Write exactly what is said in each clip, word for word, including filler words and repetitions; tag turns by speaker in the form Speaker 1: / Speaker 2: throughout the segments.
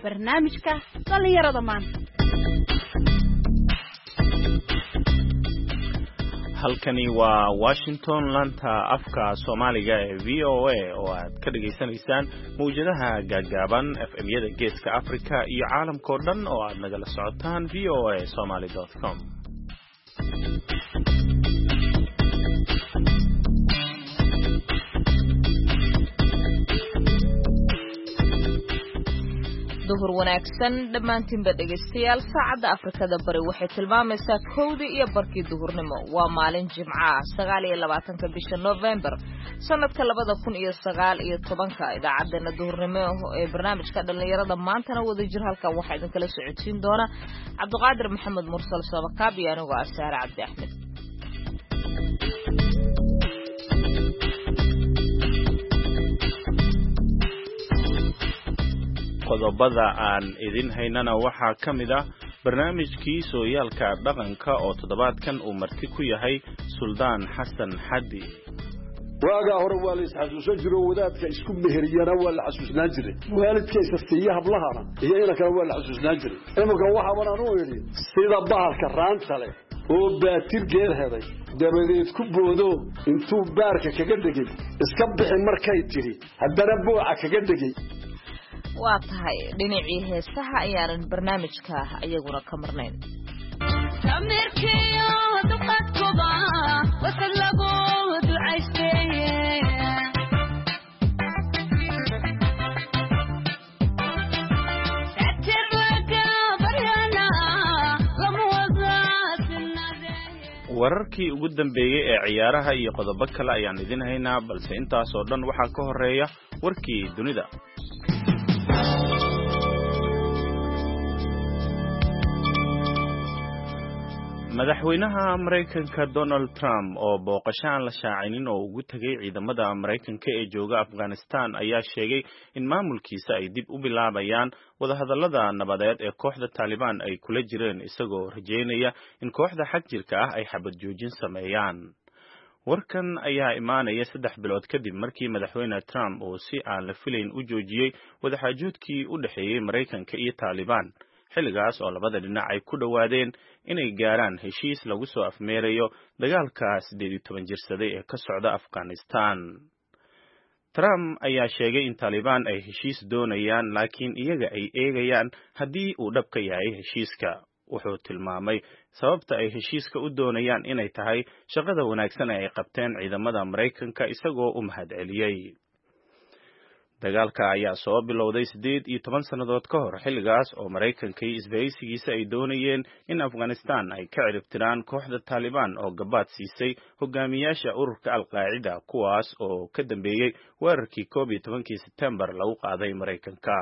Speaker 1: barnaamijka dhalinyarada maanta.
Speaker 2: halkani waa Washington lanta afka Soomaaliga ee V O A oo aad ka dhageysanaysaan mawjadaha gaagaaban F M-yada Geeska Afrika iyo caalamka oo dhan oo aad nagala socotaan v o a somali dot com.
Speaker 3: duhur wanaagsan dhamaantiinba dhageystayaal saacada Afrikada bari waxay tilmaamaysaa kowda iyo barkii duhurnimo waa maalin Jimca sagaal iyo labaatanka bisha November sanadka labada kun iyo sagaal iyo tobanka idaacadana duhurnimo ee barnaamijka dhalinyarada maantana wada jir halkan waxa idin kala socodsiin doona Cabduqaadir Maxamed Mursal Sabakaab iyo anigu Asaar Cabdi Axmed.
Speaker 2: qodobada aan idin haynana waxaa ka mid ah barnaamijkii sooyaalka dhaqanka oo toddobaadkan uu marti ku yahay Suldaan Xasan Xadi.
Speaker 4: waaga hore waa la isxasuusan jiray wadaadka isku meheriyana waa la xasuusnaan jiray waalidkiisa siyaha hablahana iyo ina kale waa la xasuusnaan jiray imanka waxa banaan u yiri sida bahalka raanta leh oo baatir geel heday dabadeed ku boodo intuu baarka kaga dhigay iska bixi markay tiri haddana buuca kaga dhigay
Speaker 3: waa tahay dhinacii heesaha ayaan barnaamijka ayaguna ka marnayn samirkiyo duqadkuba wasal lagu ducaystay
Speaker 2: wararkii ugu dambeeyay ee ciyaaraha iyo qodobo kale ayaan idin haynaa balse intaas oo dhan waxaa ka horeeya warkii dunida. madaxweynaha Mareykanka Donald Trump oo booqasho aan la shaacinin oo ugu tagay ciidamada Mareykanka ee jooga Afghanistan ayaa sheegay in maamulkiisa ay dib u bilaabayaan wadahadallada nabadeed ee kooxda Taliban ay kula jireen isagoo rajeynaya in kooxda xagjirka ah ay xabad joojin sameeyaan. warkan ayaa imaanaya saddex bilood kadib markii madaxweyne Trump uu si aan la filayn u joojiyay wadaxaajoodkii u dhaxeeyay Mareykanka iyo Taliban xilligaas oo labada dhinac ay ku dhawaadeen inay gaaraan heshiis lagu soo afmeerayo dagaalka siddeed iyo toban jirsaday ee ka socda Afghanistan. Trump ayaa sheegay in Taliban ay heshiis doonayaan laakiin iyaga ay eegayaan haddii uu dhab ka yahay heshiiska. wuxuu tilmaamay sababta ay heshiiska u doonayaan inay tahay shaqada wanaagsan ee ay qabteen ciidamada Mareykanka isagoo u mahadceliyay. dagaalka ayaa soo bilowday siddeed iyo toban sannadood ka hor xilligaas oo Mareykanka iyo isbahaysigiisa ay doonayeen in Afghanistan ay ka ciribtiraan kooxda Taliban oo gabaad siisay hogaamiyaasha ururka Al-Qaacida kuwaas oo ka dambeeyay weerarkii koob iyo tobankii September lagu qaaday Mareykanka.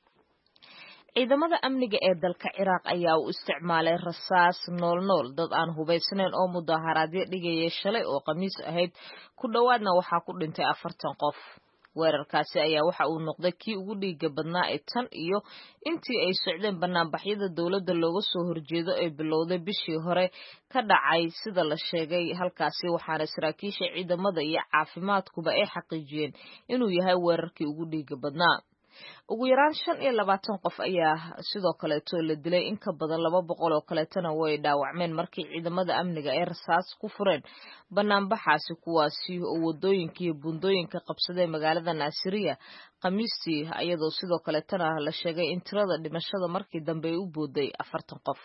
Speaker 3: ciidamada amniga ee dalka Ciraaq ayaa u isticmaalay rasaas nool nool dad aan hubaysnayn oo mudaharaadyo dhigayay shalay oo Khamiis ahayd ku dhawaadna waxaa ku dhintay afartan qof. weerarkaasi ayaa waxa uu noqday kii ugu dhiiga badnaa ee tan iyo intii ay socdeen banaanbaxyada dawladda looga soo horjeedo ee bilowday bishii hore ka dhacay sida la sheegay halkaasi waxaana saraakiisha ciidamada iyo caafimaadkuba ay xaqiijiyeen inuu yahay weerarkii ugu dhiiga badnaa. ugu yaraan shan iyo labaatan qof ayaa sidoo kaleeto la dilay in ka badan laba boqol oo kaleetana way dhaawacmeen markii ciidamada amniga ay rasaas ku fureen banaanbaxaasi kuwaasi oo wadooyinka iyo buundooyinka qabsaday magaalada Naasiriya Khamiistii iyadoo sidoo kaleetana la sheegay in tirada dhimashada markii dambe ay u booday afartan qof.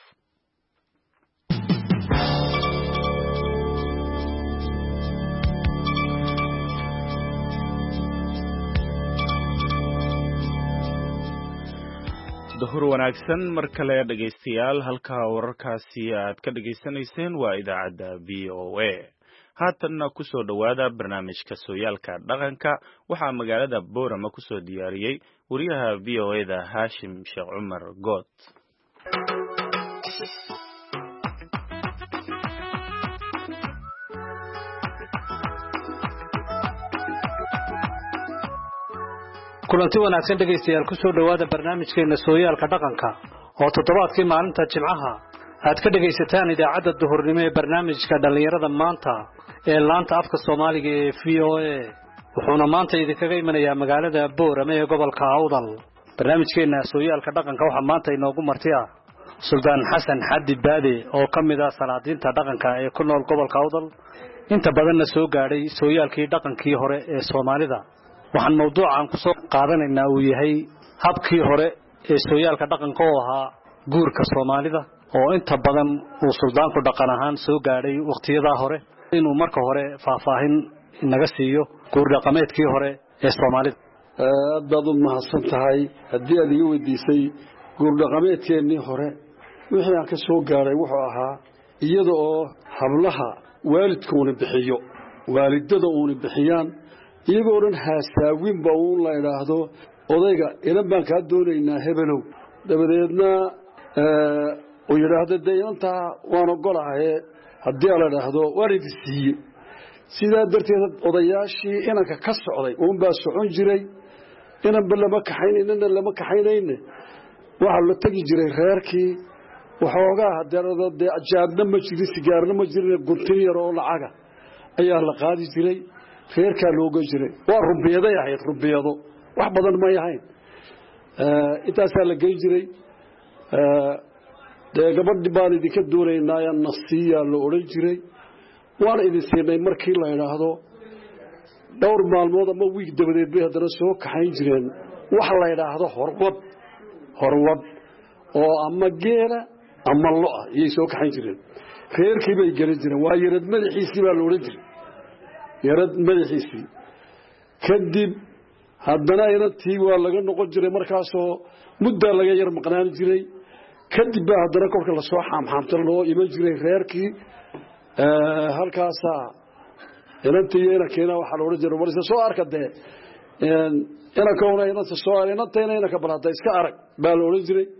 Speaker 2: duhur wanaagsan mar kale dhageystayaal halka wararkaasi aad ka dhageysanayseen waa idaacadda V O A. haatanna ku soo dhawaada barnaamijka sooyaalka dhaqanka waxaa magaalada Boorama ku soo diyaariyay wariyaha V O A-da Hashim Sheekh Cumar Good.
Speaker 5: kulanti wanaagsan dhageystayaal ku soo dhawaada barnaamijkeena sooyaalka dhaqanka oo toddobaadkii maalinta Jimcaha aad ka dhageysataan idaacadda duhurnimo ee barnaamijka dhalinyarada maanta ee laanta afka Soomaaliga ee V O A wuxuuna maanta idinkaga imanayaa magaalada Boorama ee gobolka Awdal. barnaamijkeena sooyaalka dhaqanka waxa maanta inoogu martiya Suldaan Xasan Xaddi Baade oo kamid ah salaadiinta dhaqanka ee ku nool gobolka Awdal inta badanna soo gaadhay sooyaalkii dhaqankii hore ee Soomaalida waxaan mawduucan ku soo qaadanaynaa uu yahay habkii hore ee sooyaalka dhaqanka oo ahaa guurka Soomaalida oo inta badan uu suldaanku dhaqan ahaan soo gaadhay waqtiyada hore inuu marka hore faahfaahin naga siiyo guur dhaqameedkii hore ee Soomaalida
Speaker 4: aad baad u mahadsan tahay haddii aad iga weydiisay guur dhaqameedkeennii hore wixii aan ka soo gaaray wuxuu ahaa iyada oo hablaha waalidkoona bixiyo waalidada uuna bixiyaan iyagoo dhan haasaawinba uun la idhaahdo odayga inan baan kaa doonaynaa hebelow dabadeedna uu yidhaahdo dee inantaa waan ogolahaye haddii la idhaahdo waan idin siiye sidaa darteed odayaashii inanka ka socday uunbaa socon jiray inanba lama kaxaynayna lama kaxaynayne waxaa la tegi jiray reerkii waxoogaa hadeerado dee ajaabna ma jirin sigaarna ma jirin guntin yar oo lacaga ayaa la qaadi jiray reerkaa looga jiray waa rubiyaday ahayd rubiyado wax badan may ahayn intaasaa la geyn jiray dee gabadhi baan idinka doonaynaa nasiiyaa la odhan jiray waan idin siinay markii la idhaahdo dhowr maalmood ama wiig dabadeed bay haddana soo kaxayn jireen waxa la idhaahdo horwad horwad oo ama geela ama lo-a iyay soo kaxayn jireen reerkii bay gelin jireen waa yarad madaxiisii baa la odhan jiray yarad madaxiisii kadib haddana inantii waa laga noqon jiray markaasoo muddaa laga yar maqnaan jiray kadib baa haddana kolka lasoo xaamxaamta loo iman jiray reerkii halkaasaa inantii iyo inankiina waxaa la odhan jiray warse soo arka dee inankuna inanta soo inantayna inanka balada iska arag baa la odhan jiray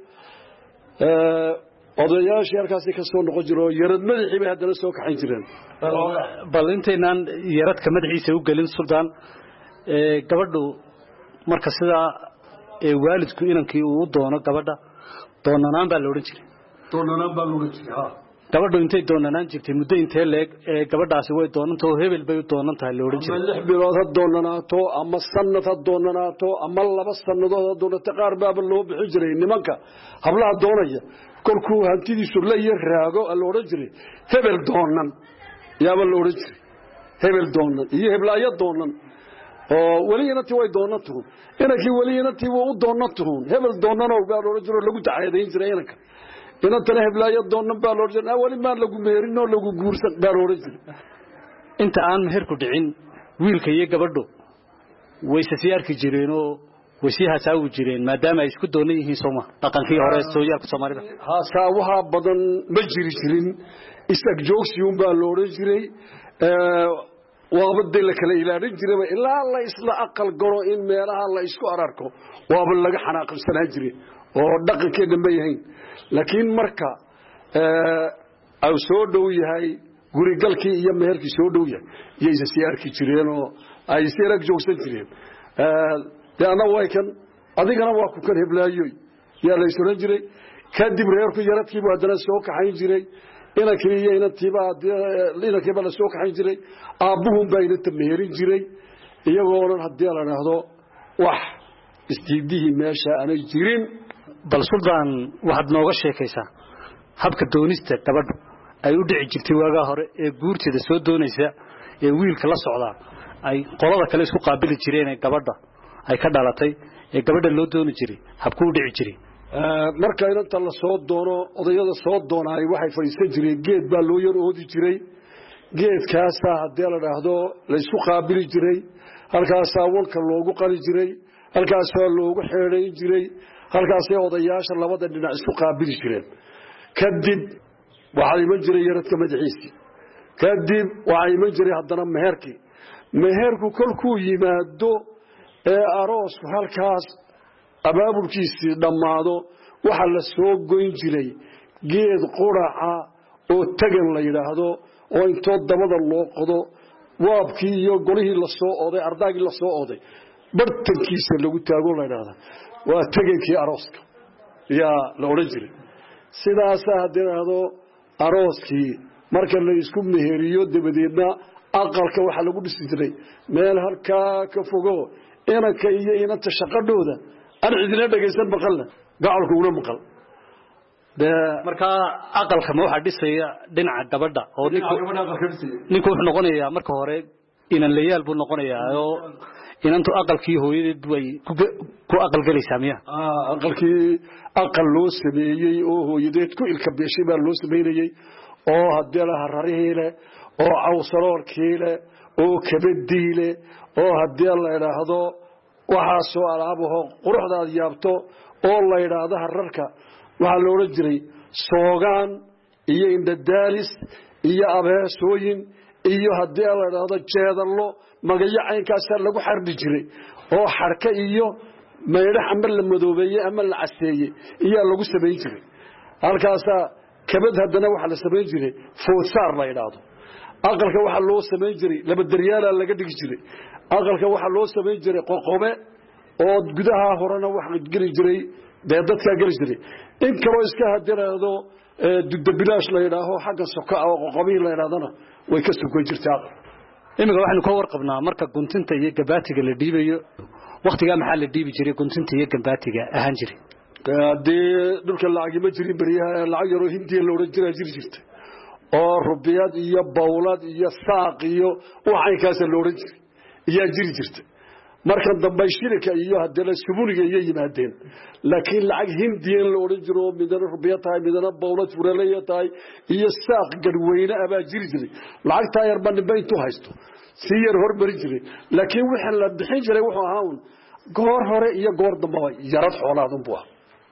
Speaker 4: odayaashii halkaasi ka soo noqon jiro yarad madaxii bay haddana soo kaxayn jireen
Speaker 5: bal intaynaan yaradka madaxiisa u gelin suldaan gabadhu marka sidaa waalidku inankii uu doono gabadha doonanaan baa la odhan jiray
Speaker 4: doonanaan baa la odhan jiray ha
Speaker 5: gabadhu intay doonanaan jirtay muddo intee leeg ee gabadhaasi way doonantao hebel bay u doonan tahay la odhan jiray
Speaker 4: lix bilood ha doonanaato ama sanad ha doonanaato ama laba sannadood ha doonato qaar baaba loo bixin jiray nimanka hablaha doonaya kolkuu hantidiisu la iyo raago la odhan jiray hebel doonan yaaba la odhan jiray hebel doonan iyo heblaayo doonan oo weli inantii way doonan tuhun inankii weli inantii wuu u doonan tuhun hebel doonanoo baa la odhan jiro lagu dacaadayn jiray inanka inantana heblaayo doonan baa la odhan jiray weli maan lagu meerin oo lagu guursan baa la odhan jiray
Speaker 5: inta aan meherku dhicin wiilka iyo gabadhu wayse sii arki jireenoo way sii hasaawi jireen maadaama ay isku doonan yihiin sooma dhaqankii hore sooyaalka Soomaalida
Speaker 4: hasaawaha badan ma jiri jirin isag joogsi un baa la odhan jiray waabadii la kala ilaalin jiray ilaa la isla aqal garo in meelaha la isku ararko waaba laga xanaaqsanaa jiray oo dhaqankeena ma yahayn laakiin marka ay soo dhow yahay gurigalkii iyo meherkii soo dhow yahay iyay sii arki jireen oo ay sii arag joogsan jireen deena way kan adigana waa ku kan heblaayoy yaa la isuran jiray kadib reerku yaradkiibu haddana soo kaxayn jiray inankii iyo inantiiba inankiiba la soo kaxayn jiray aabbuhun baa inanta meherin jiray iyagoo dhan haddii la idhaahdo wax isdiidihii meesha aanay jirin
Speaker 5: bal suldaan waxaad nooga sheekaysaa habka doonista gabadhu ay u dhici jirtay waagaa hore ee guurteeda soo doonaysa ee wiilka la socdaa ay qolada kale isku qaabili jireen ee gabadha ay ka dhalatay ee gabadha loo dooni jiray habku u dhici jiray
Speaker 4: marka inanta la soo doono odayada soo doonaay waxay fadhiisan jireen geed baa loo yar oodi jiray geedkaasaa haddii la dhaahdo la isku qaabili jiray halkaasaa walka loogu qali jiray halkaasaa loogu xeedhayn jiray halkaasay odayaasha labada dhinac isku qaabili jireen kadib waxaa iman jiray yaradka madaxiisii kadib waxaa iman jiray haddana meherkii meherku kolkuu yimaado ee aroosku halkaas abaabulkiisii dhammaado waxaa la soo goyn jiray geed quraca oo tagan la yidhaahdo oo intoo dabada loo qodo waabkii iyo golihii lasoo oday ardaagii lasoo oday bartankiisa lagu taago la yidhaahda waa tagankii arooska yaa la odhan jiray sidaasaa haddii idhaahdo arooskii marka la isku meheriyo dabadeedna aqalka waxaa lagu dhisi jiray meel halkaa ka fogo inanka iyo inanta shaqadhooda أنا عندنا دقيسان مقلنا قاعد كونا مقل
Speaker 5: ده مركا أقل كم واحد يصير دين على الدبردة أو نيكو نيكو نقولي مركا هوري إن الليال بون نقولي أو إن أنتو أقل كي هو يدوي كو أقل قلي سامية
Speaker 4: آه أقل كي أقل لوس بيجي أو هو يديت كو الكبيشي باللوس بيجي أو هديله هرريه أو عوصلور كيله أو كبديله أو هديله إلى هذا وحاسو على أبوه قروح ذا يابتو أو الله إلى هذا هرركا وعلى رجلي سوغان إيه إن الدارس إيه أبها سوين إيه هديله إلى هذا جاد الله ما جاي عين كسر له حرب جري أو حركة إيه ما يرح عمل المذوبية عمل العسية إيه الله جس بيجري هالكاسا كبد هدنا وحلا سبيجري فوسار ما ينادو أقل كواحد لو سبيجري لما الدريال اللي قد يجري أقل كواحد لو سبيجري قوقمة أو جدها هرانا واحد جري جري بيدت كجري جري إن كرويس كهدنا هذا ضد بلاش لا يناهو حق السكاء أو قوقمين لا ينادنا ويكسر كوي جرت أقل
Speaker 5: إنه واحد نكور قبنا مركب كنت أنت يجباتك اللي ديبي وقت جاء محل الديبي جري كنت أنت يجباتك أهنجري
Speaker 4: hadii dhulka lacag ma jirin bariyaha lacag yaro hindiya loo rajira jiri jirtay oo rubiyad iyo bawlad iyo saaq iyo waxay kaas loo rajir iyo jiri jirtay marka dambe shirka iyo hadii subuliga iyo yimaadeen laakiin lacag hindiya loo rajiro midana rubiyad tahay midana bawlad furaleeya tahay iyo saaq gadweyne aba jiri jiray lacag taayar ban baytu haysto si yar hormari jiray laakiin waxa la bixin jiray wuxuu ahaa goor hore iyo goor dambe yarad xoolaadun buu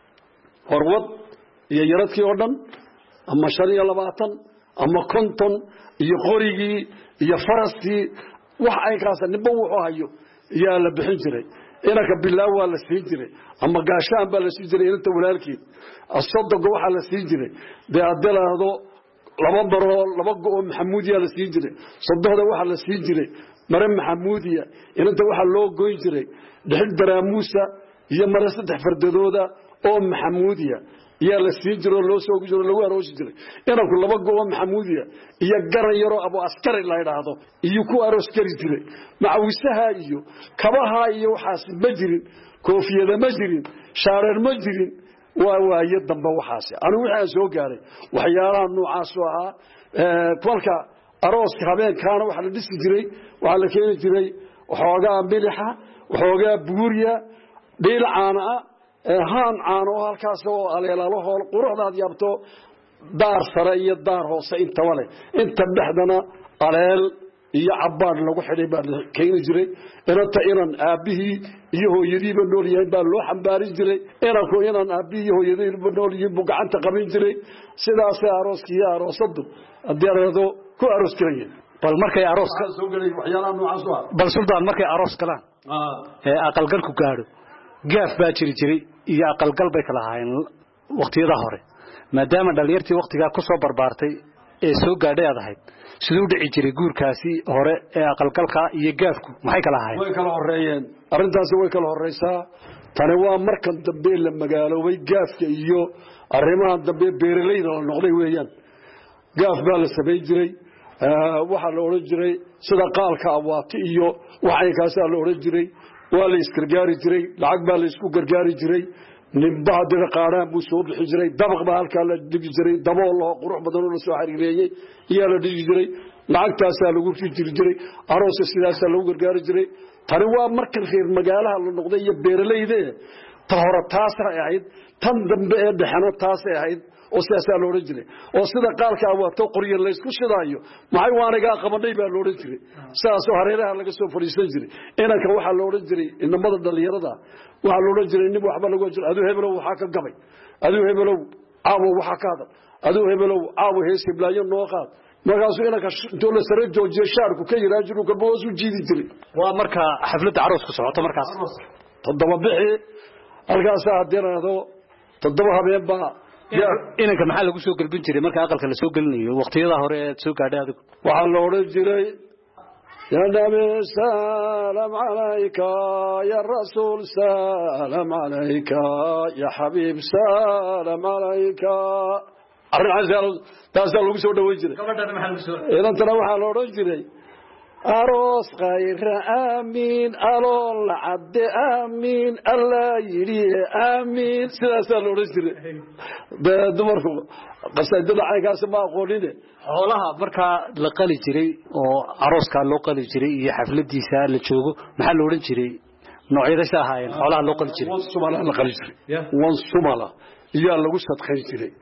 Speaker 4: horwad iyo yaradkii oo dhan ama shan iyo labaatan ama konton iyo qorigii iyo faraskii wax ay kaasa ninba wuxuu hayo yaa la bixin jiray inaka bilaa waa la siin jiray ama gaashaan baa la siin jiray inta walaalkii asodog waxa la siin jiray de adalaado laba baro laba go maxamuudiya la siin jiray sodohda waxa la siin jiray mare maxamuudiya inta waxa loo gooyn jiray dhixid baraamuusa iyo mare saddex fardadooda oo maxamuudiya iyo la siin jiro loo soo gujiro lagu aroosi jiray inaan ku laba goob maxamuudiya iyo garan yaro abo askari la yiraahdo iyo ku aroos kari jiray macawisaha iyo kabaha iyo waxaas ma jirin koofiyada ma jirin shaareer ma jirin waa waaye dambe waxaas anu waxaan soo gaaray waxyaalaha noocaas oo ah ee kolka arooska habeenkaana waxa la dhisi jiray waxa la keenay jiray waxoogaa milixa waxoogaa buuriya dhil caana haan caano halkaas oo aleelaalo hool quruxdaad yaabto daar sare iyo daar hoose inta wale inta dhaxdana aleel iyo cabbaan lagu xidhay baa keenay jiray inta inan aabihii iyo hooyadiiba nool yahay baa loo xambaarin jiray inanku inan aabihii iyo hooyadiiba nool yihiin buu gacanta qaban jiray sidaas arooskii iyo aroosadu adeerado ku aroos jireen
Speaker 5: bal markay arooska
Speaker 4: soo galay waxyaalaha noocaas ah
Speaker 5: bal sultaan markay aroos galaan ee aqal gal ku gaaro gaaf baa jiri jiray iyo aqal gal bay kala haayeen waqtiyada hore maadaama dhalinyartii waqtigaa ku soo barbaartay ee soo gaadhay ahayd sidoo dhici jiray guurkaasi hore ee aqal galka iyo gaafku maxay kala haayeen
Speaker 4: way kala horeeyeen arintaas way kala horeysaa tani waa markan dambe la magaaloobay gaafka iyo arrimaha dambe beeraleyda la noqday weeyaan gaaf baa la sameey jiray waxa la oran jiray sida qaalka awaati iyo waxay kaas la oran jiray waa la isgargaari jiray lacag baa la isku gargaari jiray nimba hadda qaaraan buu soo bixi jiray dabaq baa halka la dhigi jiray dabool loo qurux badan oo la soo xariireeyay iyo la dhigi jiray lacagtaas lagu fijiri jiray aroos sidaas lagu gargaari jiray tani waa markan reer magaalaha la noqday iyo beeraleyda ta hore taas ahayd tan dambe ee dhaxano taas ahayd oo sidaas loo oran jiray oo sida qaalka awaato qoriyo la isku shidaayo maxay waanaga qabanay baa loo oran jiray saas oo hareeraha laga soo fariisan jiray inanka waxa loo oran jiray inamada dhalinyarada waxa loo oran jiray nin waxba lagu jiro aduu hebelow waxa ka gabay aduu hebelow aawo waxa ka hada aduu hebelow aawo hees hiblaayo noo qaad markaasuu inanka dowlad sare joojiye shaarku ka yiraa jiru ka boos u jiidi jiray
Speaker 5: waa marka xafladda arooska socoto markaas
Speaker 4: toddoba bixi halkaas adeerado toddoba habeen baa
Speaker 5: inanka maxaa lagu soo galbin jiray marka aqalka la soo galinayo waqtiyada hore ee soo gaadhay adigu
Speaker 4: waxa la oran jiray ya nabi salaam alayka ya rasuul salaam alayka ya habib salaam alayka arrin taas lagu soo dhaweey jiray
Speaker 5: gabadhana maxaa lagu soo
Speaker 4: inantana waxa la oran jiray aroos khayra aamin alool cadde aamin allah yidhi aamin sidaasaa la odhan jiray dee dumarku qasaidada caynkaasi ma aqoonine
Speaker 5: xoolaha markaa la qali jiray oo arooskaa loo qali jiray iyo xafladiisa la joogo maxaa la odhan jiray noocyadasa ahaayeen xoolaha loo qali jiray
Speaker 4: wan sumala la qali jiray wan sumala iyaa lagu sadqayn jiray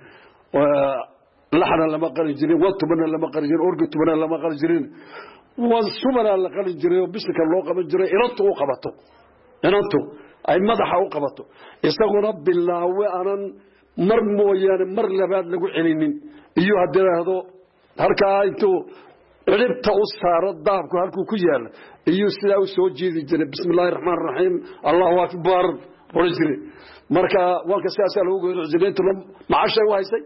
Speaker 4: laxna lama qali jirin wan tubana lama qali jirin orgi tubana lama qali jirin wan sumala la qali jiray oo bisinka loo qaban jiray inantu u qabato inantu ay madaxa u qabato isaguna bilaawe aanan mar mooyaane mar labaad lagu celinin iyo haddii raahdo halkaa intuu ciribta u saaro daabku halkuu ku yaala iyo sidaa u soo jeedi jiray bismillaahi raxmaan raxiim allahu akbar oran jiray marka wanka sidaasaa lagu gowraci jiray intuna macashay u haysay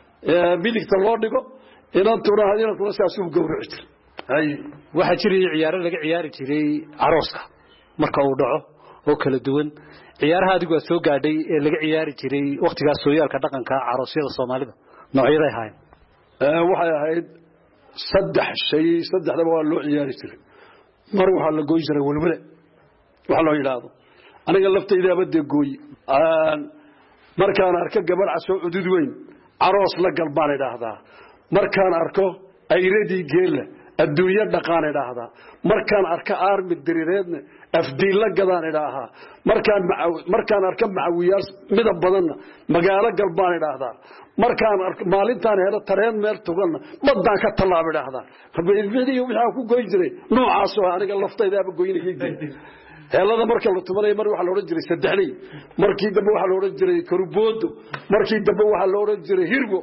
Speaker 4: midigta loo dhigo inantuna inantuna sidaas u gowraci jiray
Speaker 5: waxaa jiray ciyaaro laga ciyaari jiray arooska marka uu dhaco oo kala duwan ciyaaraha adigu soo gaadhay ee laga ciyaari jiray waqtigaas sooyaalka dhaqanka aroosyada Soomaalida noocyada ay haayeen
Speaker 4: ee waxay ahayd saddex shay saddexdaba waa loo ciyaari jiray mar waxa la gooy jiray walwala waxa loo yiraahdo aniga laftayda abada gooy aan markaan arko gabar casoo udud weyn aroos la galbaan idhaahdaa markaan arko ayradii geela adduunyo dhaqaan idhaahdaa markaan arko armi diriireedna afdiin la gadaan idhaahaa markaan markaan arko macawiyaal midab badan magaalo galbaan idhaahdaa markaan arko maalintaan helo tareen meel tugan madaan ka talaab idhaahdaa habeeyadii waxa ku goyn jiray noocaas oo aniga laftayda aba goynayay heelada marka la tumanay mar waxa la oran jiray saddexley markii dambe waxa la oran jiray karuboodo markii dambe waxa la oran jiray hirgo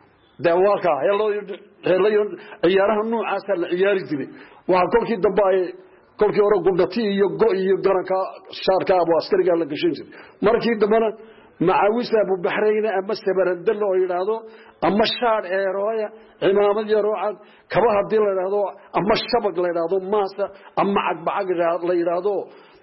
Speaker 4: dawaaka heelayo ciyaaraha noocaas la ciyaari jiray waxa kolkii dambe ay kolkii hore gubdati iyo go iyo garanka shaarka abu askariga la gashin jiray markii dambena macaawisa abu baxrayna ama sabarandal oo yiraahdo ama shaar eerooya imaamad yaroocan kaba hadii la yiraahdo ama shabag la yiraahdo maasa ama cagbacag la yiraahdo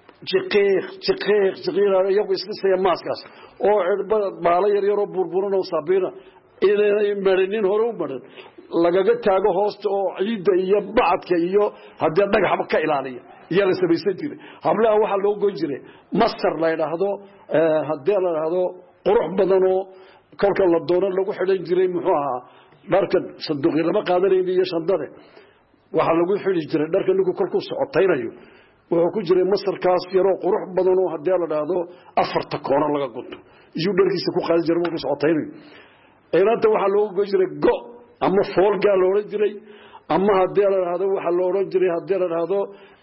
Speaker 4: jiqiiq jiqiiq jiqiiq iyagu isla maaskaas oo cirbada baala yar yar oo burburan oo saabina ilaa marinin hore u maran lagaga taago hoosta oo ciida iyo bacadka iyo hadii dhagaxba ka ilaaliya iyo la sabaysan jiray hablaha waxa loo goyn jiray masar la yiraahdo hadii la yiraahdo qurux badan oo kolka la doono lagu xidhan jiray muxuu ahaa dharka sanduuqi lama qaadanayay iyo shandade waxa lagu xidhi jiray dharka nigu kolku socotaynayo wuxuu ku jiray masarkaas yaro qurux badan oo hadii la yiraahdo afarta koona laga gunto iyo dharkiisa ku qaadi jiray markuu socotaynayo eelanta waxa loo goyn jiray go ama foolga loo oran jiray ama hadii la yiraahdo waxa loo oran jiray hadii la yiraahdo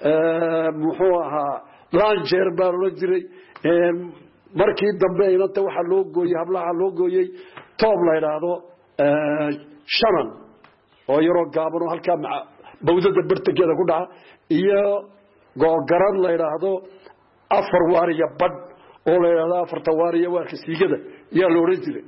Speaker 4: ee muxuu ahaa laanjeer baa loo jiray ee markii dambe eelanta waxa loo gooyay hablaha loo gooyay toob la yiraahdo ee shanan oo yaro gaaban oo halka bawdada bartageeda ku dhaca iyo googaran la yiraahdo afar waariya bad oo la yiraahdo afarta waariya waarka siigada yaa loo oran jiray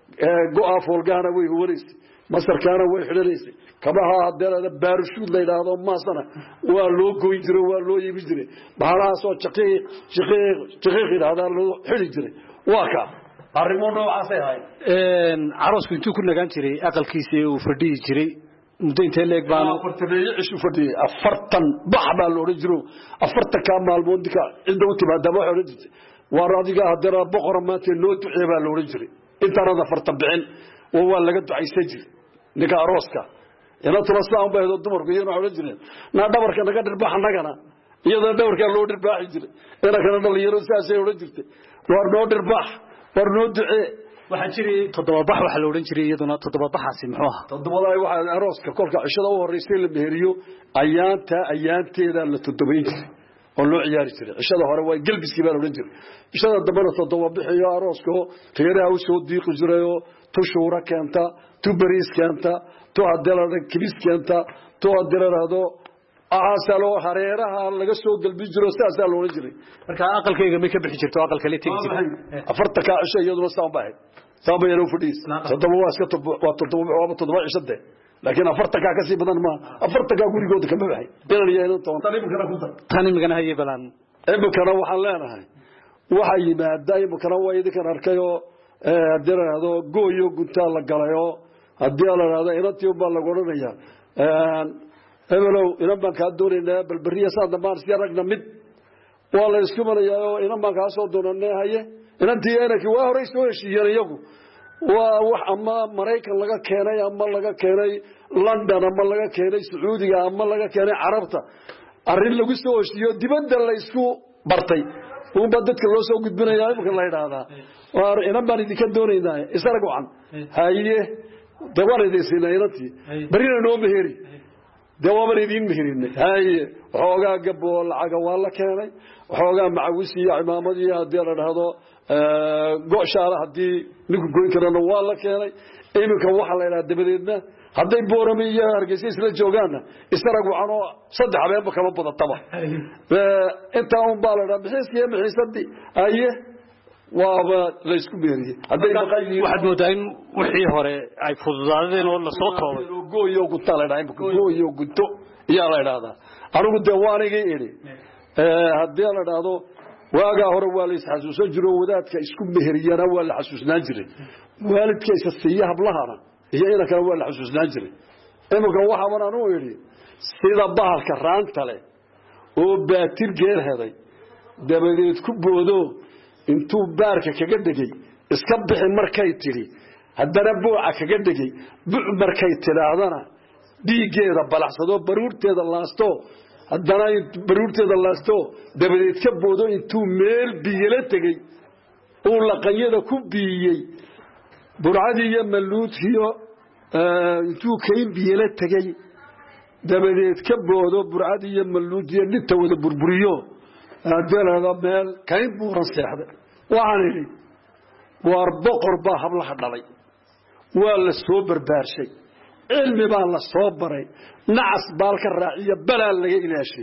Speaker 4: go'aa foolgaana way wareysay masarkaana way xidhanaysay kabaha hadeelada baarshuud la yiraahdo maasana waa loo gooyn jiray waa loo yeebi jiray bahalahaas oo jiqiiq jiqiiq jiqiiq yiraahdo loo xidhi jiray waa ka arrimo noocaas ay ahayd
Speaker 5: een aroosku intuu ku nagaan jiray aqalkiisa uu fadhiyi jiray muddo intee leeg baan
Speaker 4: afartaneeyo cishu fadhiyay afartan bax baa loo oran jiray afartan ka maalmood dika inta u timaadaba waxa oran jirtay waa raadiga hadara boqor maanta loo duceey baa loo oran jiray intaanada farta bixin oo waa laga ducaysan jiray ninka arooska ina turasaan baahdo dumarku iyo waxa jireen na dhabarka naga dhirbaax nagana iyada dhabarka loo dhirbaaxi jiray ina kana dhalinyaro saasay oran jirtay war noo dhirbaax war noo ducee
Speaker 5: waxa jiray toddoba bax waxa la oran jiray iyaduna toddoba baxaasi muxuu ahaa
Speaker 4: toddoba ay waxa arooska kolka cishada u horeysay la beeriyo ayaanta ayaanteeda la toddobayn jiray oo loo ciyaari jiray cishada hore way galbiski baa oran jiray cishada dambana toddoba bixiyo arooska reeraha u soo diiqi jiray oo tushuura keenta tu bariis keenta tu adelada kibis keenta tu adelado aasalo hareeraha laga soo galbi jiro saasa loo oran jiray
Speaker 5: marka aqalkayga ma ka bixi jirto aqalka la tagi jiray
Speaker 4: afarta ka cisho iyaduna saan baahay saan bay inuu fadhiis toddoba waa iska waa toddoba waa toddoba cishade laakiin afarta ka kasi badan ma afarta ka gurigooda kama baxay inaan yeelan toon talibkana ku dar
Speaker 5: tani magana hayay balan
Speaker 4: ibkana waxaan leenahay waxa yimaada ibkana waa idinka arkayo ee dirado gooyo gunta la galayo hadii la raado inantii baa lagu oranayaa ee hebelow inan baan kaa doonaynaa balberiya saa dambaan iska ragna mid waa la isku marayaa oo inan baan kaa soo doonanay haye inantii inanki waa hore soo heshiiyeen iyagu waa wax ama Mareykan laga keenay ama laga keenay London ama laga keenay Sacuudiga ama laga keenay Carabta arrin lagu soo heshiiyo dibadda la isku bartay oo dadka loo soo gudbinayaa marka la yiraahdaa waa inan baan idinka doonaynaa isarag wacan haye dawareedaysiina inantii barina noo meheeri dawaaban idin meheerinay haye xoogaa gabo lacaga waa la keenay xoogaa macawisi iyo cimaamad iyo hadii la dhahdo go'shaara hadii nigu goyn karana waa la keenay iminka waxa la yiraahdaa dabadeedna haday boorami iyo hargeysa isla joogaana isarag wacan oo saddex habeenba kama badataba inta uu baalada bixiisiye bixiisadi haye waaba la isku beeriyay haday baqayni
Speaker 5: waxaad moodaa in wixii hore ay fududaadeen oo la soo toobay
Speaker 4: gooyo ku talay gooyo gudo yaa la yiraahdaa anigu deewaanigii iri ee hadii la dhahdo waaga hore waa la isxasuusan jiro wadaadka isku meheriyana waa la xasuusnaan jiray waalidkiisa siyaha blahana iyo ina kale waa la xasuusnaan jiray imika waxa aan u iri sida bahalka raanta leh oo baatir geel heday dabadeed ku boodo intuu baarka kaga dhigay iska bixin markay tiri haddana buuca kaga dhigay buuc markay tiraadana dhiigeeda balaxsado baruurteeda laasto haddana baruurteeda laasto dabadeed ka boodo intuu meel biyela tagay oo laqanyada ku biyay burcadii iyo maluudkiyo intuu kayn biyela tagay dabadeed ka boodo burcadii iyo maluudkiyo dhinta wada burburiyo hadalada meel kayn buuran seexday waxaan idhi waar boqor baa hablaha dhalay waa la soo barbaarshay cilmi baa la soo baray nacas baalka raaciya balaa laga ilaashay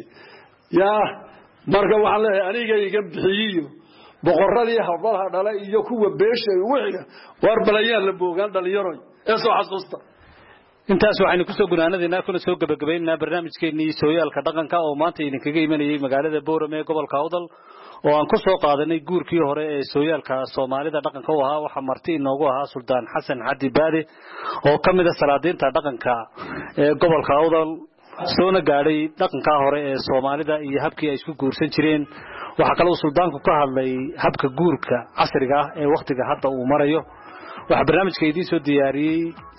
Speaker 4: yaa marka waxaan leeyahay aniga iga bixiyo boqoradii hablaha dhalay iyo kuwa beeshay wixiga waar balayaan la boogaan dhalinyaro ee soo xasuusta
Speaker 5: intaas waxaynu ku soo gunaanadeena kuna soo gabagabeynaa barnaamijkeennii sooyaalka dhaqanka oo maanta idinkaga imanayay magaalada Boorame ee gobolka Awdal oo aan ku soo qaadanay guurkii hore ee sooyaalka Soomaalida dhaqanka u ahaa waxa marti inoogu ahaa Sultaan Xasan Xadi Baade oo kamid ah salaadiinta dhaqanka ee gobolka Awdal soona gaaray dhaqanka hore ee Soomaalida iyo habkii ay isku guursan jireen waxa kale oo sultaanku ka hadlay habka guurka casriga ah ee waqtiga hadda uu marayo waxa barnaamijka idin soo diyaariyay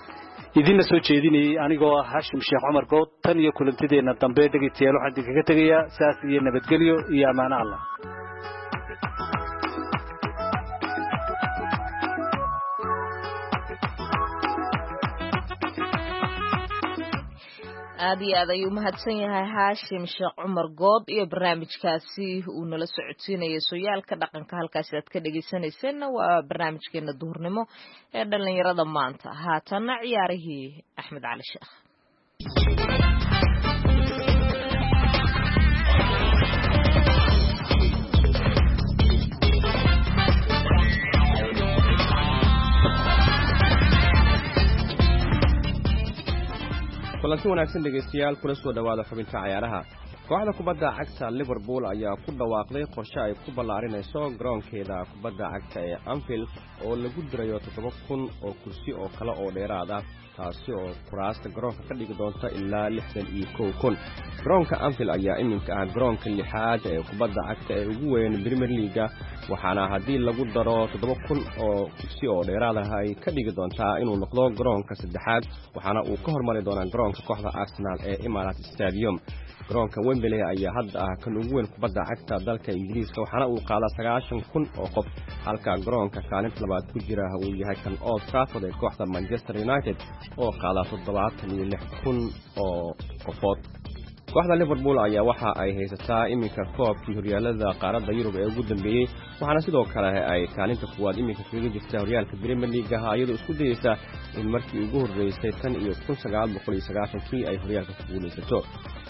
Speaker 5: idin soo jeedinay anigoo ah Hashim Sheekh Umar Good tan iyo kulantideena dambe dhageystayaal waxaan idinkaga tagayaa saas iyo nabadgelyo iyo amaana Allah
Speaker 3: aad iyo aad ayuu mahadsan yahay Hashim Sheekh Umar Good iyo barnaamijkaasi uu nala socodsiinayay sooyaalka dhaqanka halkaas aad ka dhageysanayseen waa barnaamijkeena duhurnimo ee dhalinyarada maanta haatana ciyaarihii Axmed Cali Sheekh
Speaker 6: kulanti wanaagsan dhageystayaal kula soo dhawaada xubinta ciyaaraha kooxda kubadda cagta Liverpool ayaa ku dhawaaqday qorshe ay ku ballaarinayso garoonkeeda kubadda cagta ee Anfield oo lagu dirayo toddoba kun oo kursi oo kale oo dheeraad ah taasi oo kuraasta garoonka ka dhigi doonta ilaa lixdan iyo kow kun garoonka Anfield ayaa iminka ah garoonka lixaad ee kubadda cagta ee ugu weyn Premier League waxaana haddii lagu daro toddoba kun oo kursi oo dheeraad ah ay ka dhigi doontaa inuu noqdo garoonka saddexaad waxaana uu ka hormari doonaa garoonka kooxda Arsenal ee Emirates Stadium garoonka Wembley ayaa hadda ah kan ugu weyn kubadda cagta dalka Ingiriiska waxaana uu qaadaa sagaashan kun oo qof halka garoonka kaalinta labaad ku jira uu yahay kan Old Trafford ee kooxda Manchester United oo qaadaa toddobaatan iyo lix kun oo qofood kooxda Liverpool ayaa waxa ay haysataa iminka koobkii horyaalada qaaradda Yurub ee ugu dambeeyay waxaana sidoo kale ay kaalinta kuwaad iminka kaga jirta horyaalka Premier League iyadoo isku dayaysa in markii ugu horeysay tan iyo kun sagaal boqol iyo sagaashan kii ay horyaalka ku guuleysato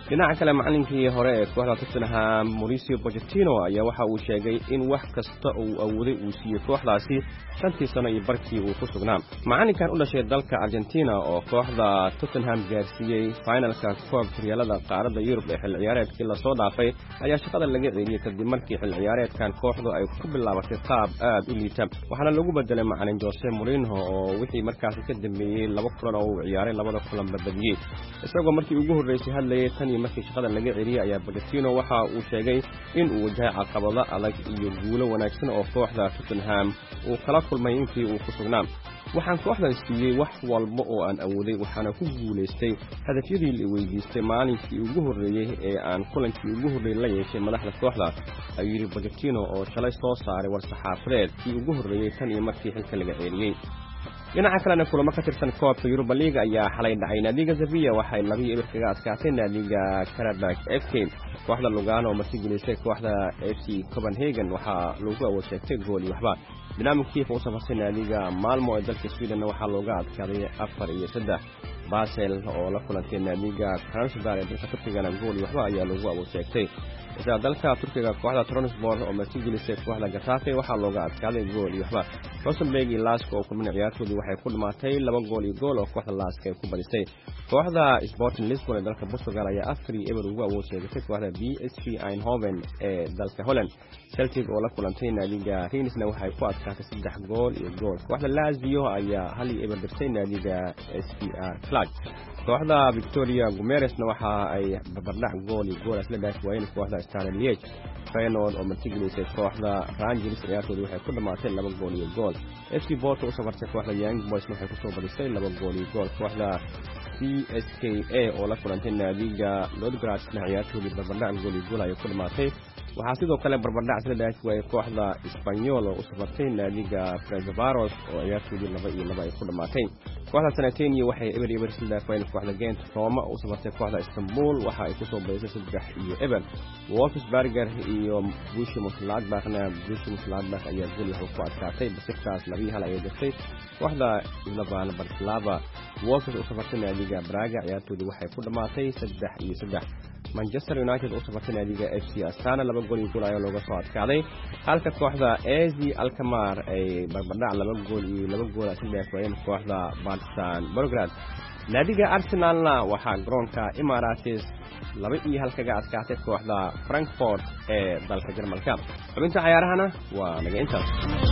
Speaker 6: dhinaca kale macallinkii hore ee kooxda Tottenham Mauricio Pochettino ayaa waxa uu sheegay in wax kasta uu awooday uu siiyey kooxdaasi shantii sano iyo barkii uu ku sugnaa macallinkan u dhashay dalka Argentina oo kooxda Tottenham gaarsiiyey finalka koobka horyaalada qaaradda Yurub ee xil ciyaareedkii la soo dhaafay ayaa shaqada laga ceeliyay kadib markii xil ciyaareedkan kooxdu ay ku bilaabatay qaab aad u liita waxaana lagu bedelay macallin Jose Mourinho oo wixii markaas ka dambeeyay laba kulan oo uu ciyaaray labada kulan badbadiyay isagoo markii ugu horeysay hadlayay tan iyo markii shaqada laga ceeliyay ayaa Pochettino waxa uu sheegay in uu wajahay caqabado adag iyo guulo wanaagsan oo kooxda Tottenham uu kala kulmay intii uu ku sugnaa waxaan kooxdan siiyey wax walba oo aan awooday waxaana ku guuleystay hadafyadii la weydiistay maalinkii ugu horeeyay ee aan kulankii ugu horeeyay la yeeshay madaxda kooxda ayuu yiri Pochettino oo shalay soo saaray war saxaafadeed kii ugu horeeyay tan iyo markii xilka laga ceeliyay dhinaca kalena kulamo ka tirsan koobka Europa League ayaa xalay dhacay naadiga Sevilla waxay laba iyo eber kaga adkaatay naadiga Karabakh F K kooxda Lugano oo martigelisay kooxda F C Copenhagen waxa lagu awood sheegtay gool iyo waxba Dynamo Kiev oo safartay naadiga Malmo ee dalka Sweden waxa looga adkaaday afar iyo saddex Basel oo la kulantay naadiga Krasnodar ee dalka Turkiga gool iyo waxba ayaa lagu awood sheegtay isla dalka Turkiga kooxda Trabzonspor oo martigelisay kooxda Getafe waxa looga adkaaday gool iyo waxba Rosenborg iyo Lask oo kulmay ciyaartoodii waxay ku dhamaatay laba gool iyo gool oo kooxda Lask ay ku badisay kooxda Sporting Lisbon ee dalka Portugal ayaa afar iyo eber ugu awood sheegtay kooxda B S V Eindhoven ee dalka Holland Celtic oo la kulantay naadiga Rennes waxay ku adkaatay saddex gool iyo gool kooxda Lazio ayaa hal iyo eber dirtay naadiga S V R Prague kooxda Victoria Gomeres waxa ay barbardhac gool iyo gool isla dhaafayeen kooxda Stade Liège Feyenoord oo martigelisay kooxda Rangers ciyaartoodii waxay ku dhamaatay laba gool iyo gool F C Porto oo safartay kooxda Young Boys waxay ku soo badisay laba gool iyo gool kooxda C S K A oo la kulantay naadiga Ludogorets ciyaartoodii barbardhac gool iyo gool ay ku dhamaatay waxaa sidoo kale barbardhac isla dhaafay kooxda Espanyol oo safartay naadiga Ferencváros oo ciyaartoodii laba iyo laba ay ku dhamaatay kooxda Sanetenia waxay eber eber isla dhaafeen kooxda Gent Roma oo safartay kooxda Istanbul waxa ay ku soo badisay saddex iyo eber Wolfsberger iyo Borussia Mönchengladbachna Borussia Mönchengladbach ayaa gool wax ku adkaatay Besiktas laba iyo hal ay dirtay kooxda Slovan Bratislava Wolves oo safartay naadiga Braga ciyaartoodii waxay ku dhamaatay saddex iyo saddex Manchester United oo safartay naadiga F C Astana laba gool iyo gool ayaa looga soo adkaaday halka kooxda A Z Alkmaar ay barbardhac laba gool iyo laba gool isla dhaafayeen kooxda Partizan Belgrade naadiga Arsenalna waxaa garoonka Emirates laba iyo hal kaga adkaatay kooxda Frankfurt ee dalka Jarmalka xubinta ciyaarahana waa naga intaas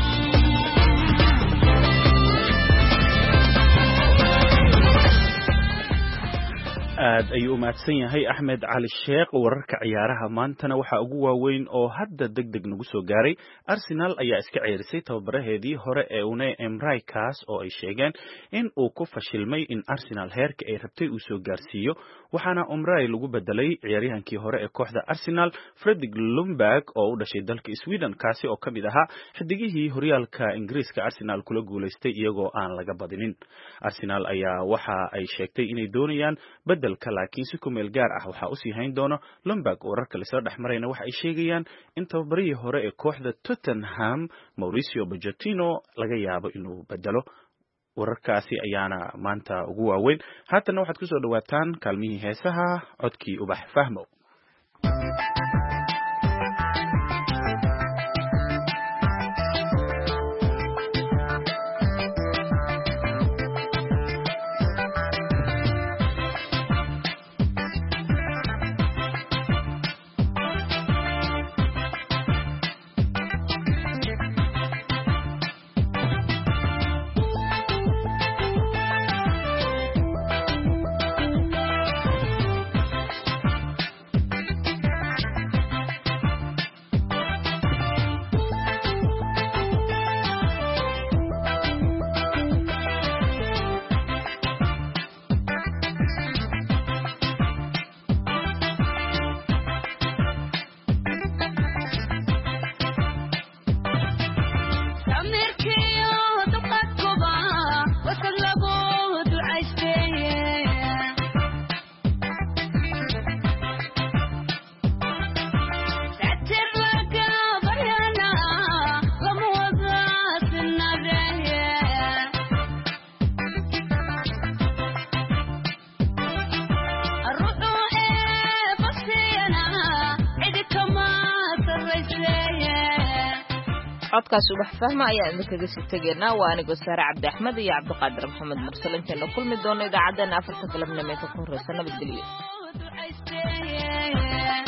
Speaker 2: aad ayuu u mahadsan yahay Axmed Cali Sheekh wararka ciyaaraha maantana waxa ugu waaweyn oo hadda degdeg nagu soo gaaray Arsenal ayaa iska ceerisay tababaraheedii hore ee Unai Emery kaas oo ay sheegeen in uu ku fashilmay in Arsenal heerka ay rabtay uu soo gaarsiiyo waxaana Emery lagu bedelay ciyaaryahankii hore ee kooxda Arsenal Fredrik Ljungberg oo u dhashay dalka Sweden kaasi oo kamid ahaa xidigihii horyaalka Ingiriiska Arsenal kula guuleystay iyagoo aan laga badinin Arsenal ayaa waxa ay sheegtay inay doonayaan beddelka laakiin si ku meel gaar ah waxa uu sii hayn doono Ljungberg wararka la soo dhaxmarayna waxa ay sheegayaan in tababarihii hore ee kooxda Tottenham Mauricio Pochettino laga yaabo inuu bedelo wararkaasi ayaana maanta ugu waaweyn haatan waxaad ku soo dhawaataan kaalmihii heesaha codkii ubax fahmo
Speaker 3: codkaas ubax fahma ayaa idinkaga sii tegaynaa waa anigoo saare cabdi axmed iyo cabdiqaadir maxamed mursal intaynu kulmi doono idaacaddeenna afarta galabnimo inta ku horreysa nabadgelyo